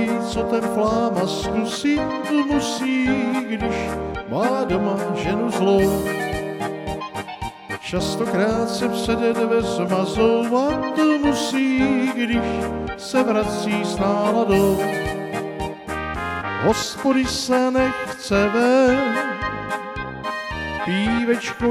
každý, co ten fláma zkusí, musí, když má doma ženu zlou. Častokrát se před dveřma zouvat musí, když se vrací s náladou. Hospody se nechce ven, pívečko